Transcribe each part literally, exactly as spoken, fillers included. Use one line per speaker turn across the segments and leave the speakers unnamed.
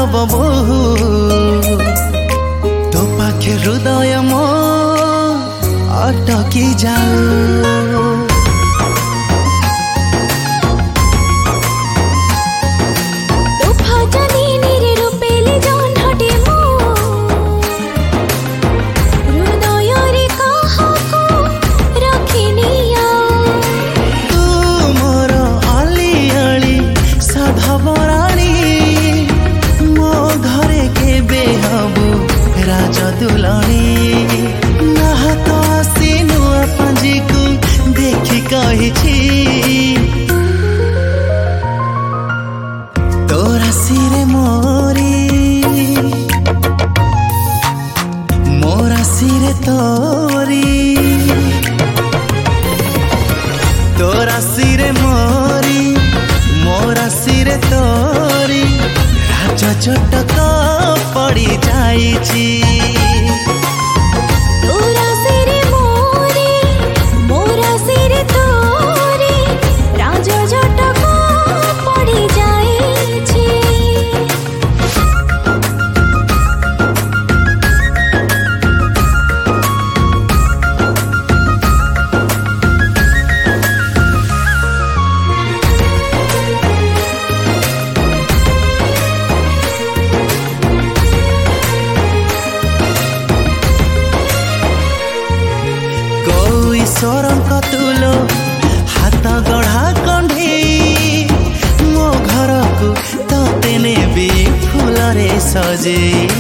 Hub बहु तो पाखे हृदय मो अटकी जाऊ तोरा सिरे मोरी मोरा सिरे तोरी तोरा सिरे मोरी मोरा सिरे तोरी राज चटक पड़ी जाइछि ईश्वरंक तुलो हाथ गढ़ा कंढी मो घर को तते नेबी फूल रे सजे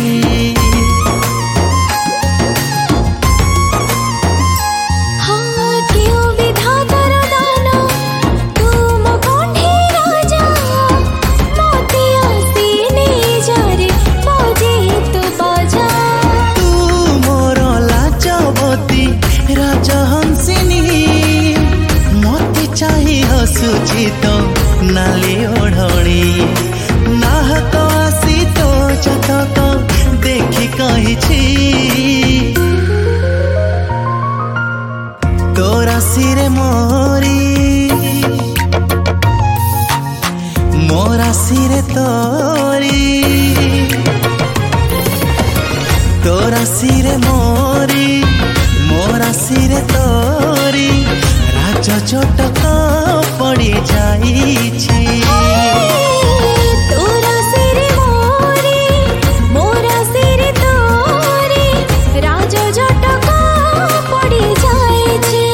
सुचित नाली ओढ़णी नाह तो आसी तो जतक देखी कहिछि तोरा सिरे मोरी मोरा सिरे तोरी तोरा सिरे मोरी मोरा सिरे तोरी राज चटक पड़ी जाइछि
तोरा सिरे मोरी मोरा सिरे तोरी राज चटक पड़ी जाइछि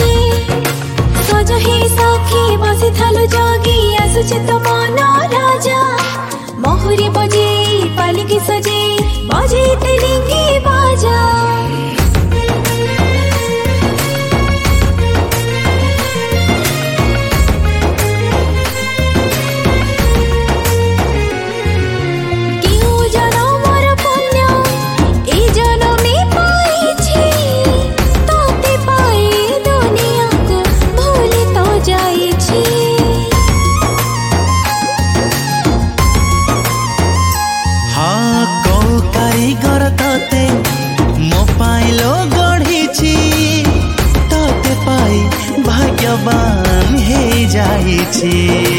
सजही सखी बसी थालु जगी आसुछि तो मन राजा महुरी बजे पालिकी सजे बजे तेलिंगी बाजा
भाग्यवान हे जाइछि।